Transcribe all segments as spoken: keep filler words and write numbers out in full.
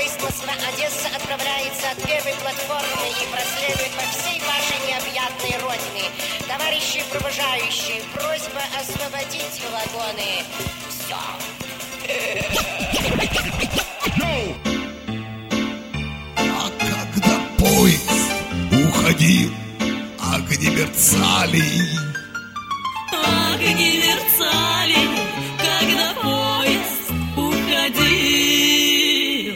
Искусство Одесса отправляется от первой платформы и проследует по всей вашей необъятной родине. Товарищи провожающие, просьба освободить вагоны. Все. А когда поезд уходил, огни мерцали. Огни мерцали, когда поезд уходил.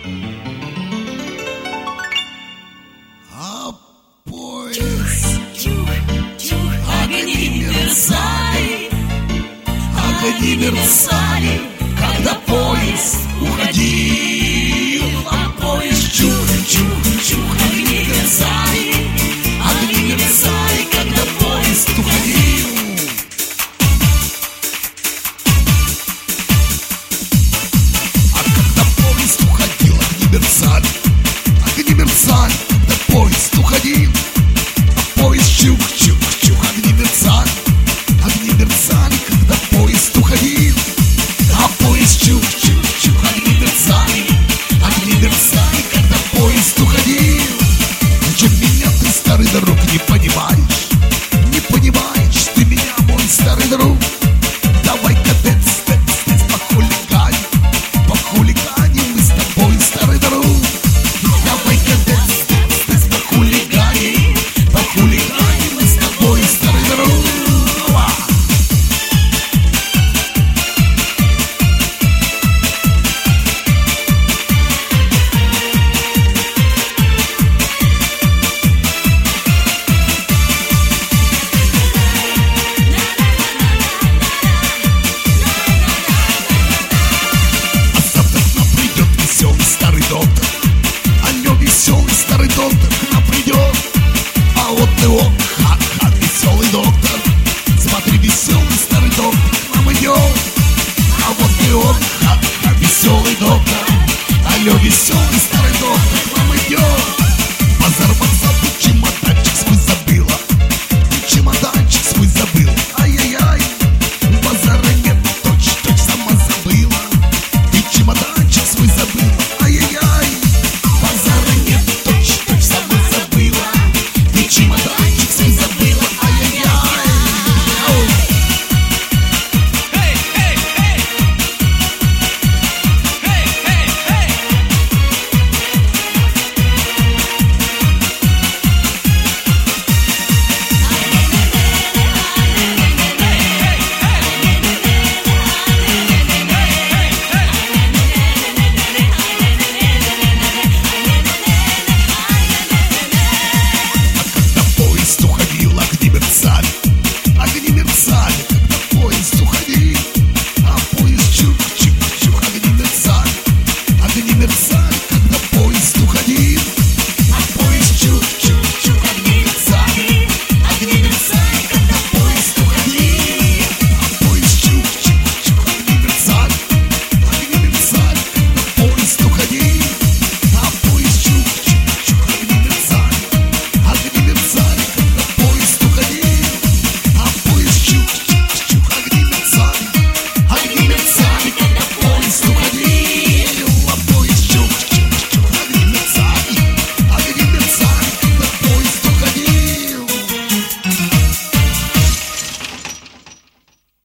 А поезд... Чух, чух, огни мерцали. Огни мерцали, когда поезд уходил.